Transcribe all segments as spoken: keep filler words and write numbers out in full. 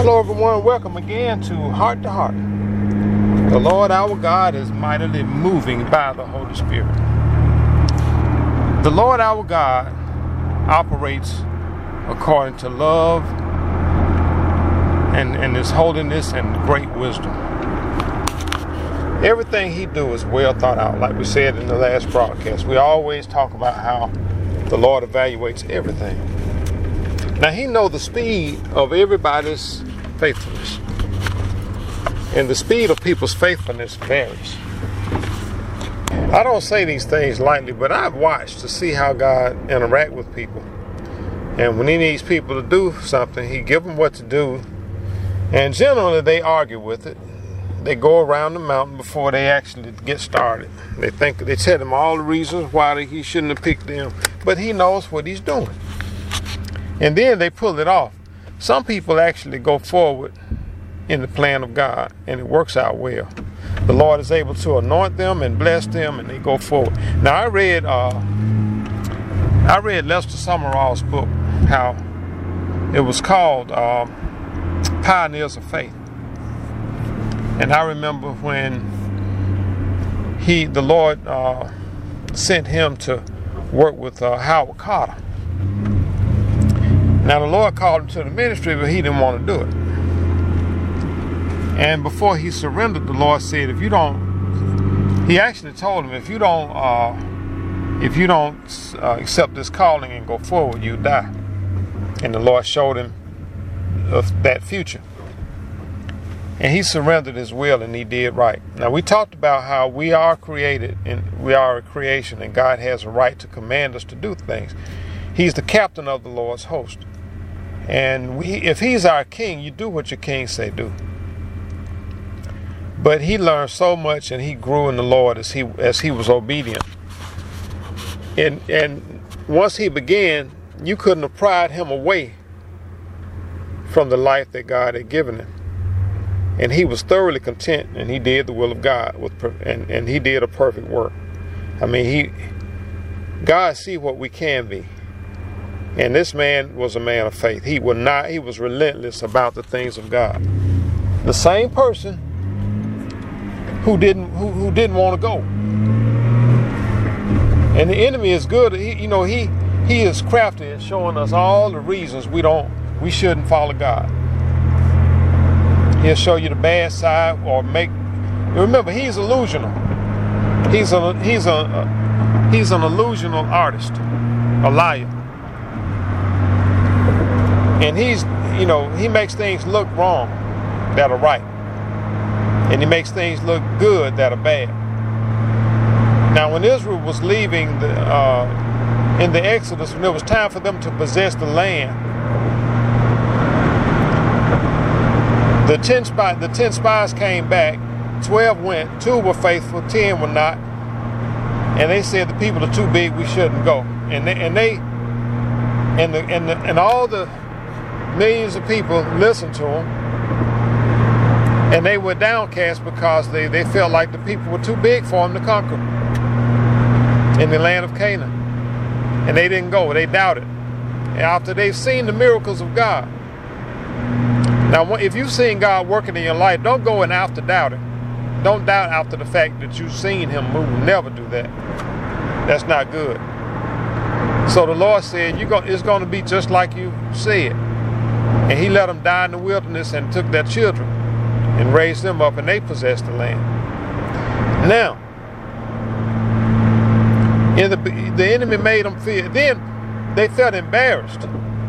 Hello everyone, welcome again to Heart to Heart. The Lord our God is mightily moving by the Holy Spirit. The Lord our God operates according to love and, and His holiness and great wisdom. Everything He does is well thought out, like we said in the last broadcast. We always talk about how the Lord evaluates everything. Now He knows the speed of everybody's faithfulness. And the speed of people's faithfulness varies. I don't say these things lightly, but I've watched to see how God interact with people. And when He needs people to do something, He give them what to do. And generally they argue with it. They go around the mountain before they actually get started. They think they tell Him all the reasons why He shouldn't have picked them. But He knows what He's doing. And then they pull it off. Some people actually go forward in the plan of God, and it works out well. The Lord is able to anoint them and bless them, and they go forward. Now, I read uh, I read Lester Summerall's book, how it was called uh, Pioneers of Faith. And I remember when he, the Lord uh, sent him to work with uh, Howard Carter. Now, the Lord called him to the ministry, but he didn't want to do it. And before he surrendered, the Lord said, if you don't, he actually told him, if you don't, uh, if you don't uh, accept this calling and go forward, you die. And the Lord showed him of that future. And he surrendered his will, and he did right. Now, we talked about how we are created, and we are a creation, and God has a right to command us to do things. He's the captain of the Lord's host. And we, if He's our king, you do what your king say do. But he learned so much, and he grew in the Lord as he as he was obedient. And and once he began, you couldn't have pried him away from the life that God had given him. And he was thoroughly content, and he did the will of God with and, and he did a perfect work. I mean, he God see what we can be. And this man was a man of faith. He was not, he was relentless about the things of God. The same person who didn't who, who didn't want to go. And the enemy is good. He, you know, he he is crafty in showing us all the reasons we don't we shouldn't follow God. He'll show you the bad side or make. Remember, he's illusional. He's a he's a, a he's an illusional artist, a liar. And he's, you know, he makes things look wrong that are right. And he makes things look good that are bad. Now, when Israel was leaving the, uh, in the Exodus, when it was time for them to possess the land, the ten, spy, the ten spies came back, twelve went, two were faithful, ten were not. And they said the people are too big, we shouldn't go. And they, and they, and the, and the, and all the millions of people listened to them, and they were downcast because they, they felt like the people were too big for them to conquer in the land of Canaan. And they didn't go, they doubted. And after they've seen the miracles of God. Now, if you've seen God working in your life, don't go and after doubt it. Don't doubt after the fact that you've seen Him move. Never do that. That's not good. So the Lord said, You're going, it's going to be just like you said. And He let them die in the wilderness and took their children and raised them up, and they possessed the land. Now, in the, the enemy made them feel, then they felt embarrassed.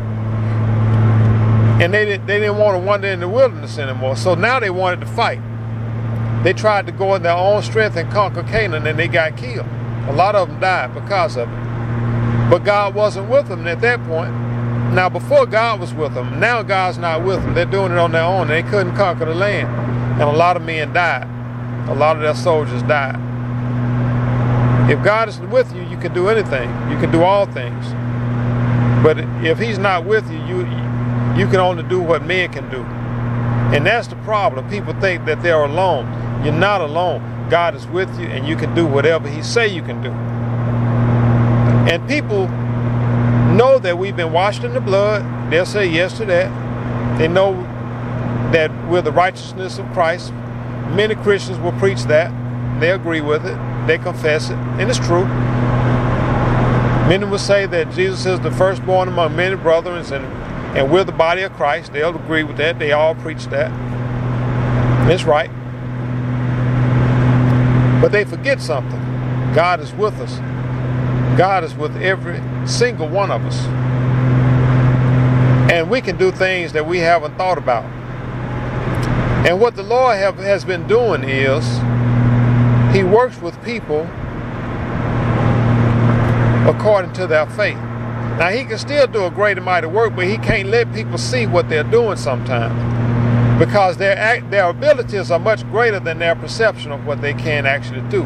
And they didn't, they didn't want to wander in the wilderness anymore. So now they wanted to fight. They tried to go in their own strength and conquer Canaan, and they got killed. A lot of them died because of it. But God wasn't with them at that point. Now, before God was with them, now God's not with them. They're doing it on their own. They couldn't conquer the land. And a lot of men died. A lot of their soldiers died. If God is with you, you can do anything. You can do all things. But if He's not with you, you, you can only do what men can do. And that's the problem. People think that they're alone. You're not alone. God is with you, and you can do whatever He say you can do. And people know that we've been washed in the blood. They'll say yes to that. They know that we're the righteousness of Christ. Many Christians will preach that. They agree with it. They confess it. And it's true. Many will say that Jesus is the firstborn among many brethren, and, and we're the body of Christ. They'll agree with that. They all preach that. And it's right. But they forget something. God is with us. God is with every single one of us. And we can do things that we haven't thought about. And what the Lord have, has been doing is He works with people according to their faith. Now, He can still do a great and mighty work, but He can't let people see what they're doing sometimes, because their, their abilities are much greater than their perception of what they can actually do.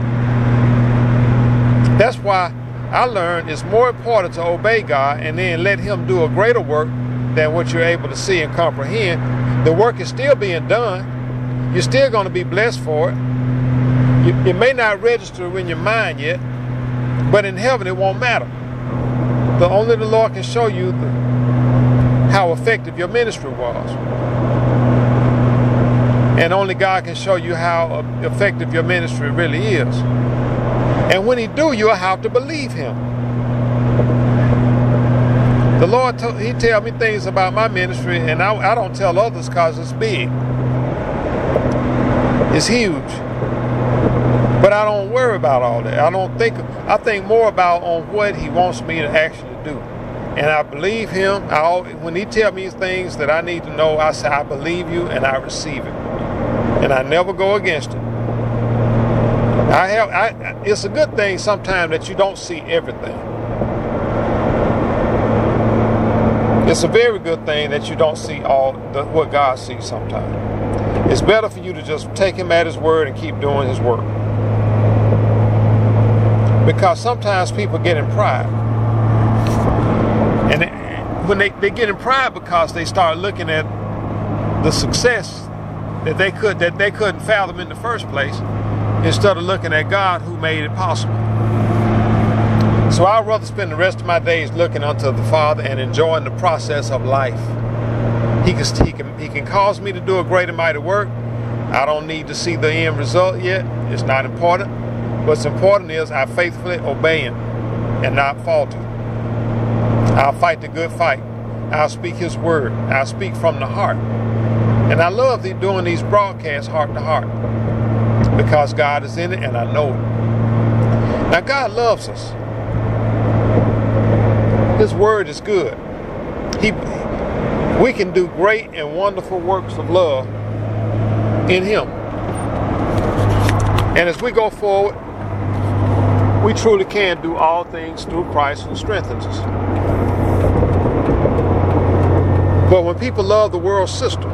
That's why I learned it's more important to obey God and then let Him do a greater work than what you're able to see and comprehend. The work is still being done. You're still going to be blessed for it. You, it may not register in your mind yet, but in heaven it won't matter. The only the Lord can show you the, how effective your ministry was. And only God can show you how effective your ministry really is. And when He do, you'll have to believe Him. The Lord, t- He tell me things about my ministry, and I, I don't tell others because it's big. It's huge. But I don't worry about all that. I don't think, I think more about on what He wants me to actually do. And I believe Him. I always, when He tell me things that I need to know, I say, I believe you, and I receive it. And I never go against it. I have. I, it's a good thing sometimes that you don't see everything. It's a very good thing that you don't see all the, what God sees sometimes. It's better for you to just take Him at His word and keep doing His work. Because sometimes people get in pride. And they, when they, they get in pride because they start looking at the success that they could that they couldn't fathom in the first place, instead of looking at God who made it possible. So I'd rather spend the rest of my days looking unto the Father and enjoying the process of life. He can, he can, he can cause me to do a great and mighty work. I don't need to see the end result yet. It's not important. What's important is I faithfully obey Him and not falter. I'll fight the good fight. I'll speak His word. I'll speak from the heart. And I love the, doing these broadcasts heart to heart, because God is in it and I know it. Now, God loves us. His word is good. He, we can do great and wonderful works of love in Him. And as we go forward, we truly can do all things through Christ who strengthens us. But when people love the world system,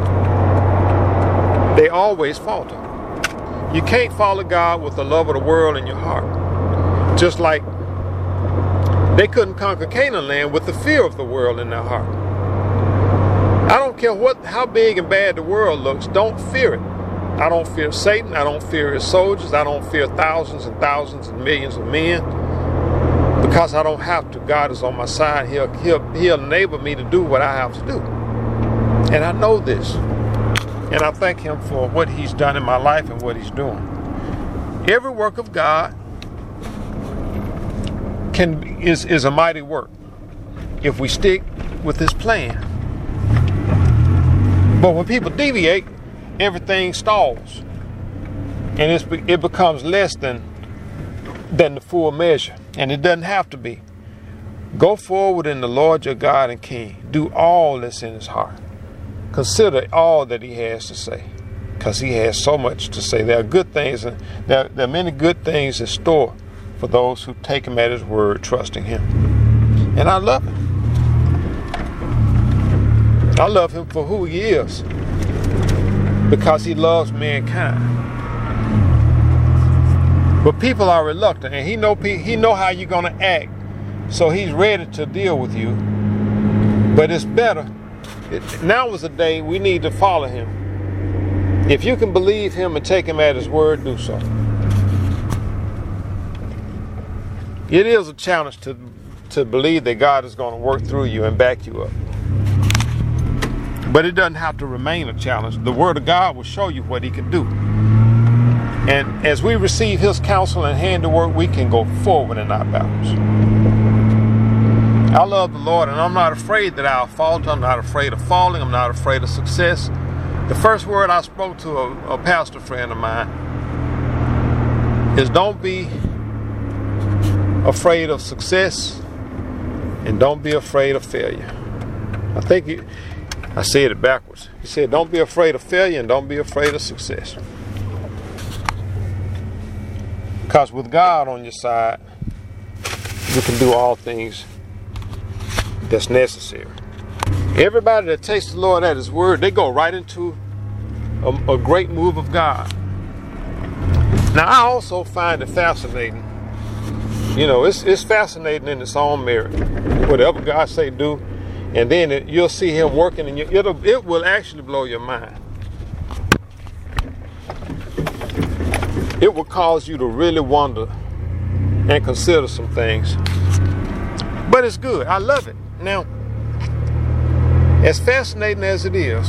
they always falter. You can't follow God with the love of the world in your heart. Just like they couldn't conquer Canaan land with the fear of the world in their heart. I don't care what, how big and bad the world looks, don't fear it. I don't fear Satan. I don't fear his soldiers. I don't fear thousands and thousands and millions of men, because I don't have to. God is on my side. He'll, he'll, he'll enable me to do what I have to do. And I know this. And I thank Him for what He's done in my life and what He's doing. Every work of God can is, is a mighty work if we stick with His plan. But when people deviate, everything stalls. And it's, it becomes less than, than the full measure. And it doesn't have to be. Go forward in the Lord your God and King. Do all that's in His heart. Consider all that He has to say, because He has so much to say. There are good things, and there, there are many good things in store for those who take Him at His word, trusting Him. And I love Him. I love Him for who He is, because He loves mankind. But people are reluctant, and He know He know how you're going to act, so He's ready to deal with you. But it's better. It, now is the day we need to follow Him. If you can believe Him and take Him at His word, do so. It is a challenge to, to believe that God is going to work through you and back you up. But it doesn't have to remain a challenge. The Word of God will show you what He can do. And as we receive His counsel and handiwork, we can go forward and not backwards. I love the Lord, and I'm not afraid that I'll falter. I'm not afraid of falling. I'm not afraid of success. The first word I spoke to a, a pastor friend of mine is don't be afraid of success and don't be afraid of failure. I think he, I said it backwards. He said, don't be afraid of failure and don't be afraid of success. Because with God on your side, you can do all things that's necessary. Everybody that takes the Lord at His word, they go right into a, a great move of God. Now, I also find it fascinating. You know, it's it's fascinating in its own merit. Whatever God say do, and then it, you'll see Him working, and you, it'll it will actually blow your mind. It will cause you to really wonder and consider some things. But it's good. I love it. Now, as fascinating as it is,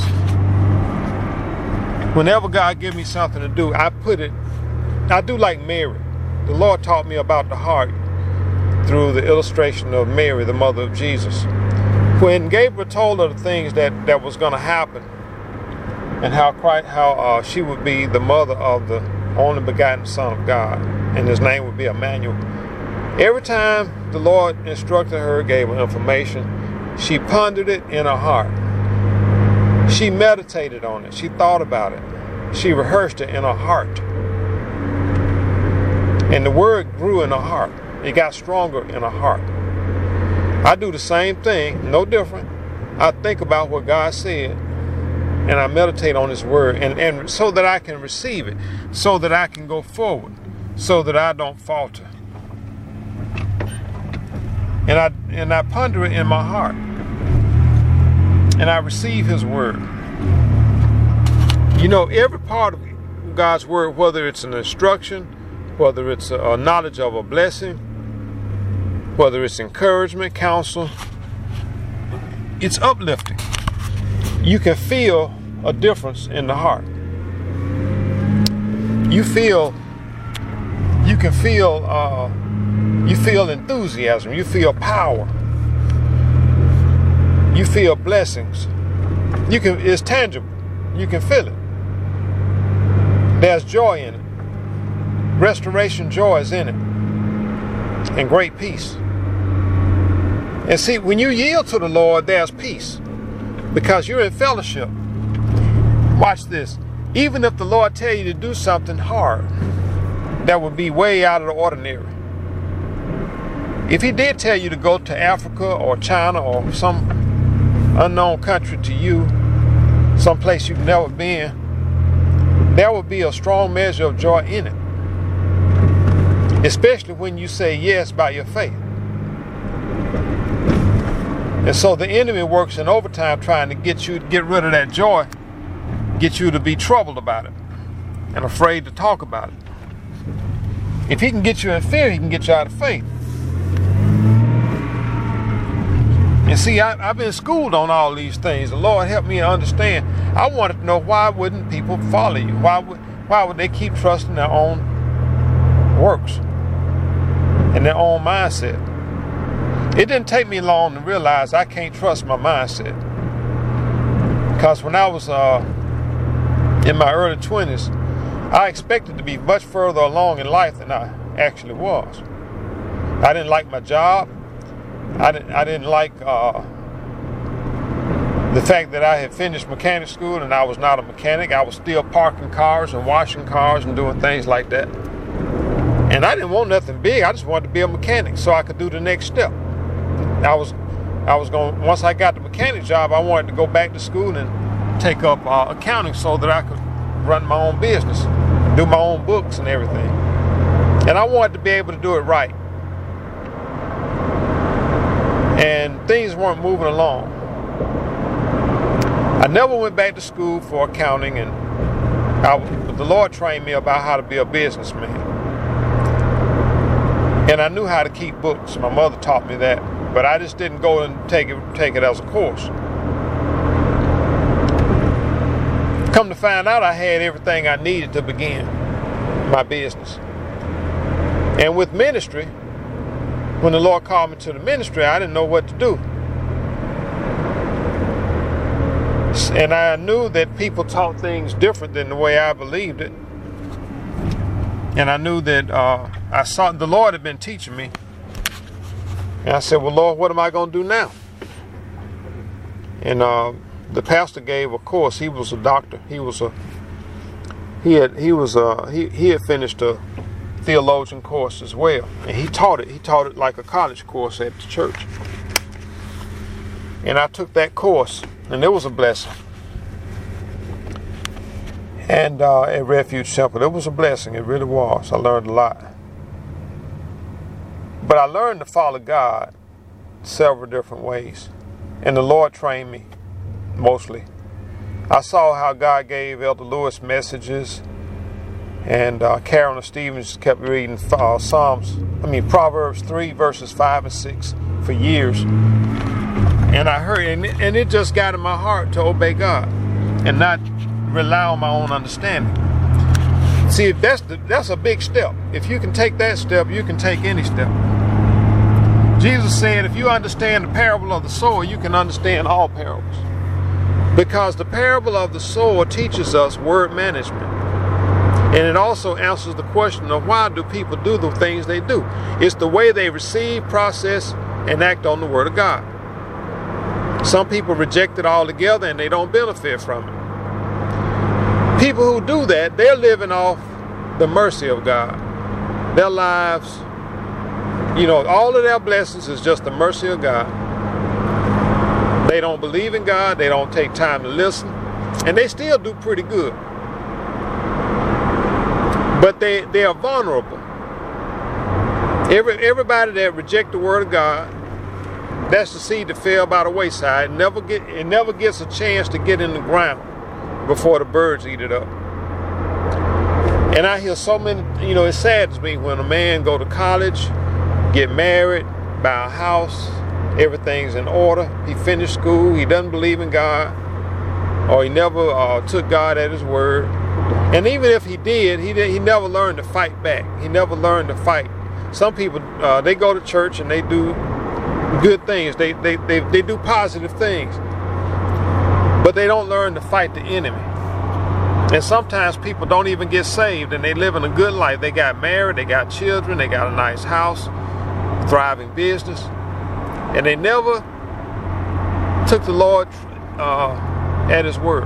whenever God gives me something to do, I put it, I do like Mary. The Lord taught me about the heart through the illustration of Mary, the mother of Jesus. When Gabriel told her the things that, that was going to happen, and how Christ, how uh, she would be the mother of the only begotten Son of God, and His name would be Emmanuel. Every time the Lord instructed her, gave her information, she pondered it in her heart. She meditated on it. She thought about it. She rehearsed it in her heart. And the word grew in her heart. It got stronger in her heart. I do the same thing, no different. I think about what God said, and I meditate on His word, and, and so that I can receive it, so that I can go forward, so that I don't falter. And I and I ponder it in my heart. And I receive His word. You know, every part of God's word, whether it's an instruction, whether it's a knowledge of a blessing, whether it's encouragement, counsel, it's uplifting. You can feel a difference in the heart. You feel, you can feel, uh, you feel enthusiasm. You feel power. You feel blessings. You can, it's tangible. You can feel it. There's joy in it. Restoration joy is in it. And great peace. And see, when you yield to the Lord, there's peace. Because you're in fellowship. Watch this. Even if the Lord tell you to do something hard, that would be way out of the ordinary. If He did tell you to go to Africa or China or some unknown country to you, someplace you've never been, there would be a strong measure of joy in it. Especially when you say yes by your faith. And so the enemy works in overtime trying to get you to get rid of that joy, get you to be troubled about it and afraid to talk about it. If he can get you in fear, he can get you out of faith. And see, I, I've been schooled on all these things. The Lord helped me to understand. I wanted to know, why wouldn't people follow you? Why would why would they keep trusting their own works and their own mindset? It didn't take me long to realize I can't trust my mindset. Because when I was uh, in my early twenties, I expected to be much further along in life than I actually was. I didn't like my job. I didn't, I didn't like uh, the fact that I had finished mechanic school and I was not a mechanic. I was still parking cars and washing cars and doing things like that. And I didn't want nothing big. I just wanted to be a mechanic so I could do the next step. I was, I was going. Once I got the mechanic job, I wanted to go back to school and take up uh, accounting so that I could run my own business, do my own books and everything. And I wanted to be able to do it right. And things weren't moving along. I never went back to school for accounting, and I, the Lord trained me about how to be a businessman. And I knew how to keep books. My mother taught me that, but I just didn't go and take it take it as a course. Come to find out, I had everything I needed to begin my business. And with ministry, when the Lord called me to the ministry, I didn't know what to do. And I knew that people taught things different than the way I believed it. And I knew that uh, I saw the Lord had been teaching me. And I said, well, Lord, what am I going to do now? And uh, the pastor gave a course. He was a doctor. He was a he had he was a he, he had finished a theologian course as well. And he taught it. He taught it like a college course at the church. And I took that course, and it was a blessing. And uh, at Refuge Temple, it was a blessing. It really was. I learned a lot. But I learned to follow God several different ways. And the Lord trained me, mostly. I saw how God gave Elder Lewis messages. And uh, Carolyn Stevens kept reading uh, Psalms, I mean Proverbs three, verses five and six for years. And I heard, and it, and it just got in my heart to obey God and not rely on my own understanding. See, that's the, that's a big step. If you can take that step, you can take any step. Jesus said, if you understand the parable of the sower, you can understand all parables. Because the parable of the sower teaches us word management. And it also answers the question of why do people do the things they do. It's the way they receive, process, and act on the word of God. Some people reject it altogether and they don't benefit from it. People who do that, they're living off the mercy of God. Their lives, you know, all of their blessings is just the mercy of God. They don't believe in God. They don't take time to listen. And they still do pretty good. But they, they are vulnerable. Every, everybody that rejects the word of God, that's the seed that fell by the wayside. It never, get, it never gets a chance to get in the ground before the birds eat it up. And I hear so many, you know, it saddens me when a man go to college, get married, buy a house, everything's in order. He finished school, he doesn't believe in God, or he never uh, took God at his word. And even if he did, he did, he never learned to fight back. He never learned to fight. Some people, uh, they go to church and they do good things. They, they, they, they do positive things. But they don't learn to fight the enemy. And sometimes people don't even get saved and they live in a good life. They got married, they got children, they got a nice house, thriving business. And they never took the Lord uh, at his word.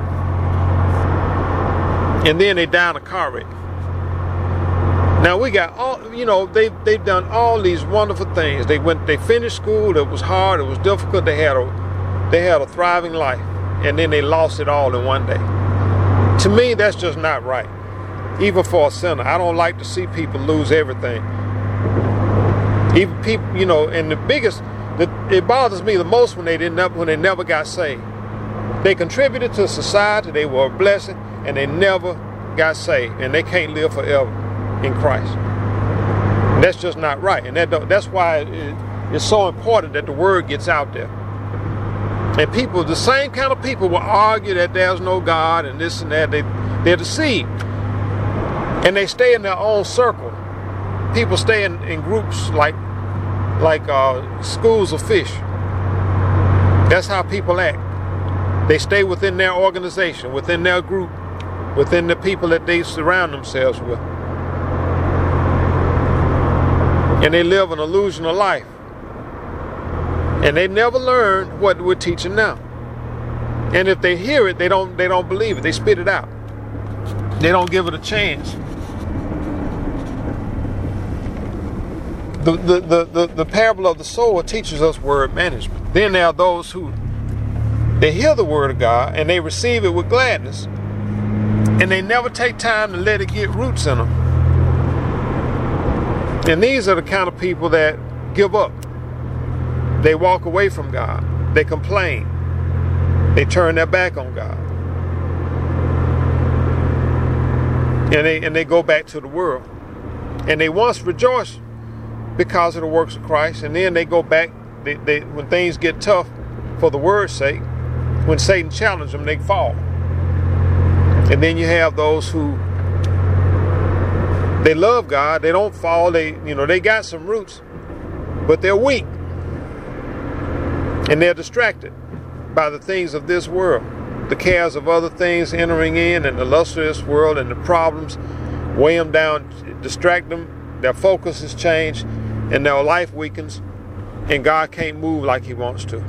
And then they die in a car wreck. Now we got all, you know, they they've done all these wonderful things. They went, they finished school. It was hard. It was difficult. They had a, they had a thriving life, and then they lost it all in one day. To me, that's just not right. Even for a sinner, I don't like to see people lose everything. Even people, you know, and the biggest, the, it bothers me the most when they didn't, when they never got saved. They contributed to society. They were a blessing, and they never got saved, and they can't live forever in Christ. And that's just not right. And that, that's why it, it's so important that the word gets out there. And people, the same kind of people will argue that there's no God and this and that. They, they're deceived. And they stay in their own circle. People stay in, in groups like, like uh, schools of fish. That's how people act. They stay within their organization, within their group, within the people that they surround themselves with. And they live an illusion of life. And they never learn what we're teaching now. And if they hear it, they don't they don't believe it. They spit it out. They don't give it a chance. The the, the, the, the parable of the sower teaches us word management. Then there are those who they hear the word of God and they receive it with gladness. And they never take time to let it get roots in them. And these are the kind of people that give up. They walk away from God. They complain. They turn their back on God. And they and they go back to the world. And they once rejoice because of the works of Christ. And then they go back, they, they, when things get tough for the word's sake, when Satan challenges them, they fall. And then you have those who, they love God, they don't fall, they, you know, they got some roots, but they're weak. And they're distracted by the things of this world, the cares of other things entering in, and the lust of this world, and the problems weigh them down, distract them, their focus is changed, and their life weakens, and God can't move like he wants to.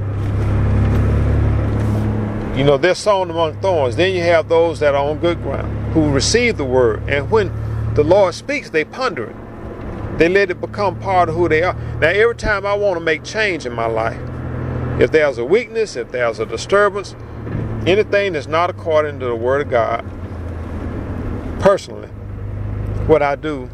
You know, they're sown among thorns. Then you have those that are on good ground, who receive the word, and when the Lord speaks, they ponder it. They let it become part of who they are. Now, every time I want to make change in my life, if there's a weakness, if there's a disturbance, anything that's not according to the word of God, personally, what I do,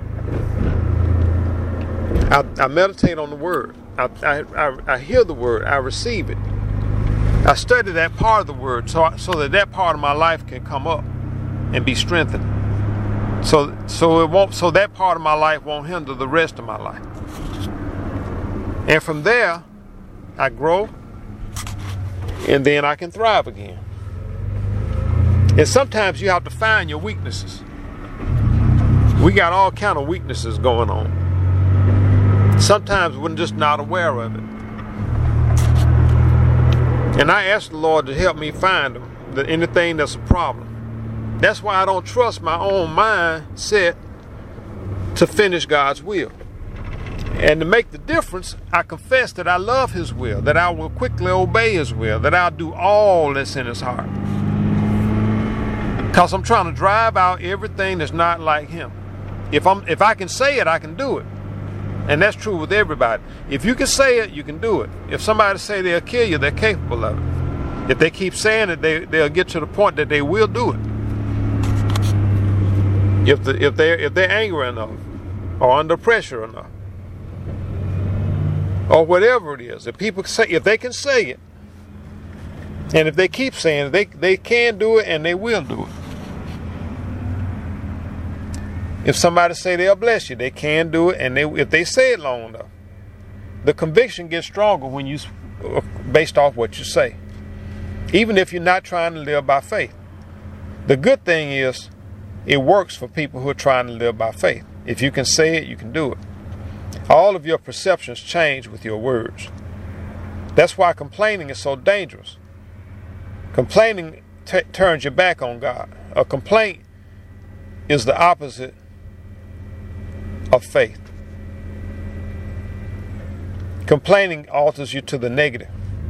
I, I meditate on the word. I, I, I, I hear the word. I receive it. I study that part of the word so, so that that part of my life can come up and be strengthened. So, so it won't. So that part of my life won't hinder the rest of my life. And from there, I grow, and then I can thrive again. And sometimes you have to find your weaknesses. We got all kind of weaknesses going on. Sometimes we're just not aware of it. And I ask the Lord to help me find them, that anything that's a problem. That's why I don't trust my own mindset to finish God's will. And to make the difference, I confess that I love his will, that I will quickly obey his will, that I'll do all that's in his heart. Because I'm trying to drive out everything that's not like him. If I'm, if I can say it, I can do it. And that's true with everybody. If you can say it, you can do it. If somebody say they'll kill you, they're capable of it. If they keep saying it, they, they'll get to the point that they will do it. If, the, if, they're, if they're angry enough, or under pressure enough, or whatever it is, if people say, if they can say it, and if they keep saying it, they, they can do it and they will do it. If somebody say they'll bless you, they can do it, and they, if they say it long enough, the conviction gets stronger when you, based off what you say. Even if you're not trying to live by faith. The good thing is, it works for people who are trying to live by faith. If you can say it, you can do it. All of your perceptions change with your words. That's why complaining is so dangerous. Complaining t- turns your back on God. A complaint is the opposite of faith. Complaining alters you to the negative.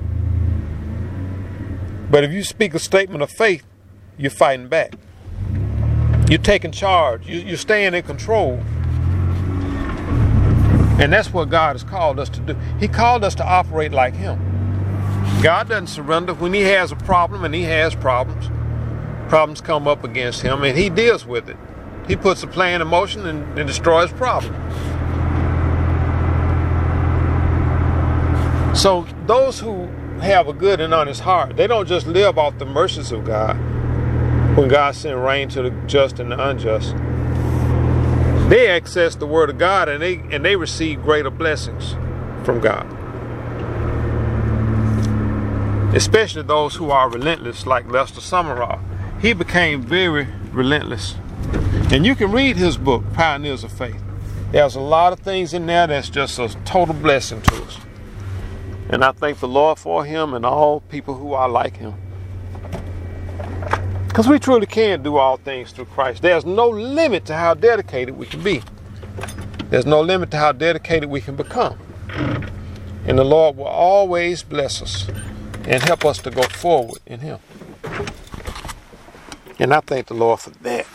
But if you speak a statement of faith, you're fighting back. You're taking charge. You, you're staying in control. And that's what God has called us to do. He called us to operate like him. God doesn't surrender. When he has a problem, and he has problems, problems come up against him, and he deals with it. He puts a plan in motion and, and destroys problem. So those who have a good and honest heart, they don't just live off the mercies of God. When God sent rain to the just and the unjust, they access the word of God, and they and they receive greater blessings from God. Especially those who are relentless, like Lester Summerall. He became very relentless. And you can read his book, Pioneers of Faith. There's a lot of things in there that's just a total blessing to us. And I thank the Lord for him and all people who are like him. Because we truly can do all things through Christ. There's no limit to how dedicated we can be. There's no limit to how dedicated we can become. And the Lord will always bless us and help us to go forward in him. And I thank the Lord for that.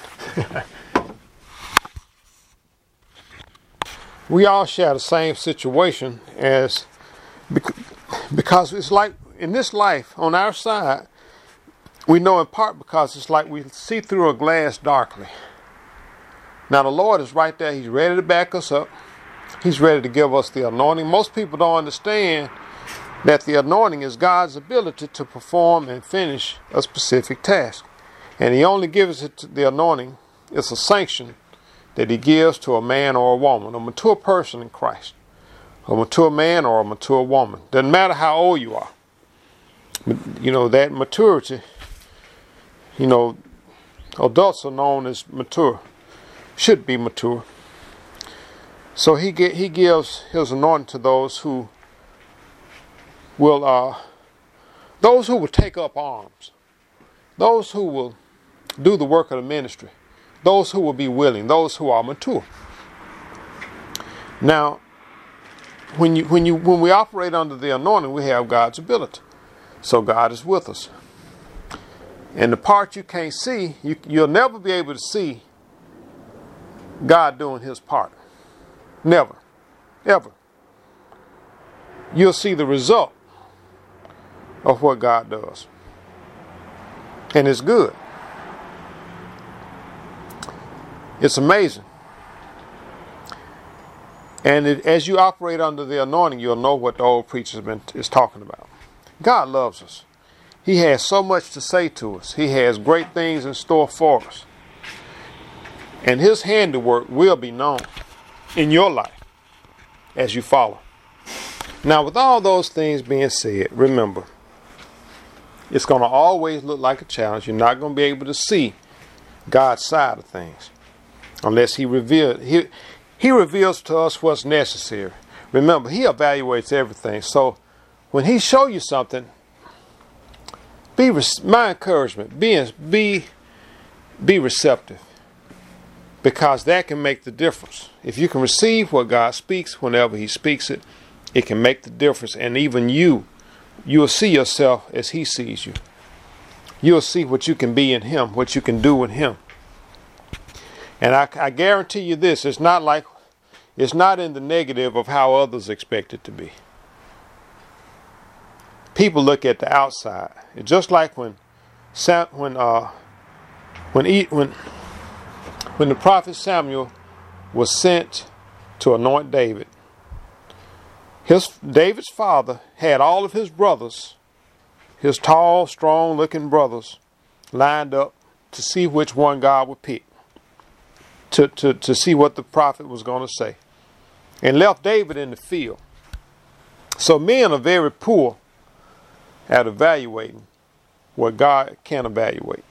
We all share the same situation as, because it's like in this life, on our side, we know in part because it's like we see through a glass darkly. Now the Lord is right there. He's ready to back us up. He's ready to give us the anointing. Most people don't understand that the anointing is God's ability to perform and finish a specific task. And he only gives it to the anointing. It's a sanction that he gives to a man or a woman, a mature person in Christ. A mature man or a mature woman. Doesn't matter how old you are. You know, that maturity, you know, Adults are known as mature, should be mature. So he get, he gives his anointing to those who will, uh, those who will take up arms, those who will do the work of the ministry, those who will be willing, those who are mature. Now, when you when you when we operate under the anointing, we have God's ability. So God is with us. And the part you can't see, you, you'll never be able to see God doing his part. Never. Ever. You'll see the result of what God does. And it's good. It's amazing. And it, as you operate under the anointing, you'll know what the old preacher's been is talking about. God loves us. He has so much to say to us. He has great things in store for us. And his handiwork will be known in your life as you follow. Now, with all those things being said, remember, it's going to always look like a challenge. You're not going to be able to see God's side of things unless he reveals he, he reveals to us what's necessary. Remember, he evaluates everything. So when he show you something, be my encouragement, be be be receptive, because that can make the difference. If you can receive what God speaks whenever he speaks it, it can make the difference. And even you, you'll see yourself as he sees you. You'll see what you can be in him, what you can do with him. And I, I guarantee you this, it's not like, it's not in the negative of how others expect it to be. People look at the outside. It's just like when, when, uh, when, when, when the prophet Samuel was sent to anoint David. His David's father had all of his brothers, his tall, strong-looking brothers, lined up to see which one God would pick, to, to, to see what the prophet was going to say, and left David in the field. So men are very poor at evaluating what God can evaluate.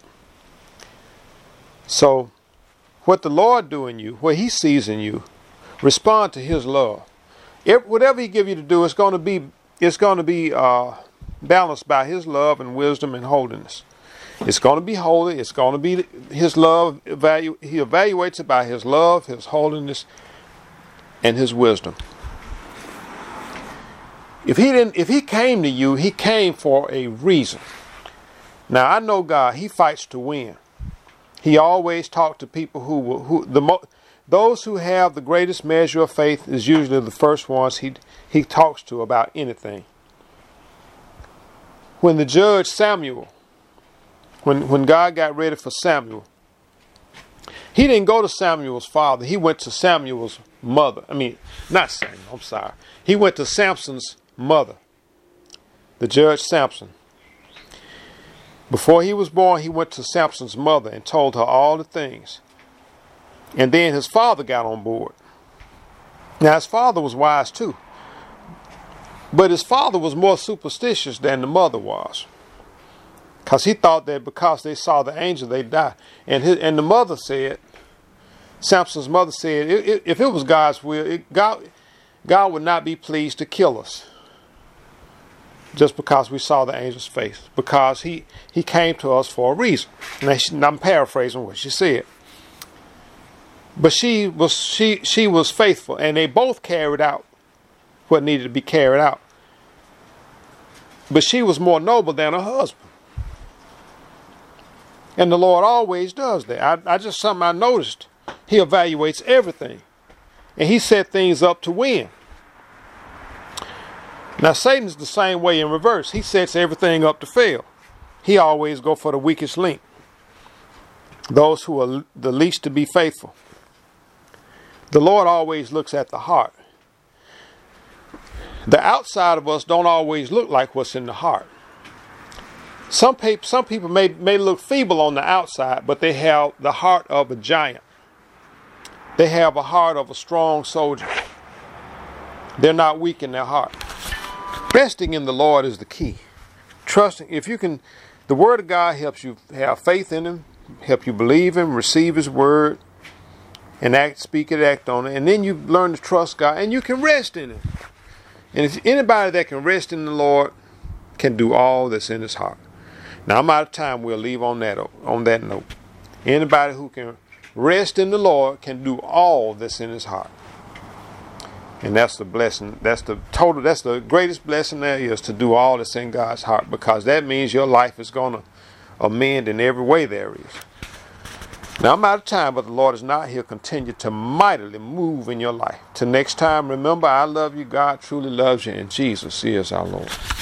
So what the Lord do in you, what he sees in you, respond to his love. If, whatever he give you to do, it's going to be it's going to be uh, balanced by his love and wisdom and holiness. It's going to be holy. It's going to be his love. Evalu- he evaluates it by his love, his holiness, and his wisdom. If he didn't, if he came to you, he came for a reason. Now I know God. He fights to win. He always talks to people who who the mo- those who have the greatest measure of faith is usually the first ones he he talks to about anything. When the judge Samuel, when when God got ready for Samuel, he didn't go to Samuel's father. He went to Samuel's mother. I mean, not Samuel. I'm sorry. He went to Samson's mother, the judge Samson. Before he was born, he went to Samson's mother and told her all the things. And then his father got on board. Now his father was wise too. But his father was more superstitious than the mother was. Because he thought that because they saw the angel, they'd die. And his, and the mother said, Samson's mother said, if it was God's will, it, God, God would not be pleased to kill us. Just because we saw the angel's face. Because he, he came to us for a reason. And I'm paraphrasing what she said. But she was she she was faithful, and they both carried out what needed to be carried out. But she was more noble than her husband. And the Lord always does that. I, I just something I noticed. He evaluates everything. And he set things up to win. Now Satan's the same way in reverse. He sets everything up to fail. He always go for the weakest link. Those who are the least to be faithful. The Lord always looks at the heart. The outside of us don't always look like what's in the heart. Some people, some people may, may look feeble on the outside, but they have the heart of a giant. They have a heart of a strong soldier. They're not weak in their heart. Resting in the Lord is the key. Trusting, if you can, the Word of God helps you have faith in Him, help you believe Him, receive His word, and act, speak it, act on it. And then you learn to trust God, and you can rest in Him. And if anybody that can rest in the Lord can do all that's in his heart. Now, I'm out of time. We'll leave on that on that note. Anybody who can rest in the Lord can do all that's in his heart. And that's the blessing. That's the total. That's the greatest blessing there is, to do all that's in God's heart, because that means your life is going to amend in every way there is. Now, I'm out of time, but the Lord is not. He'll continue to mightily move in your life. Till next time, remember, I love you. God truly loves you, and Jesus is our Lord.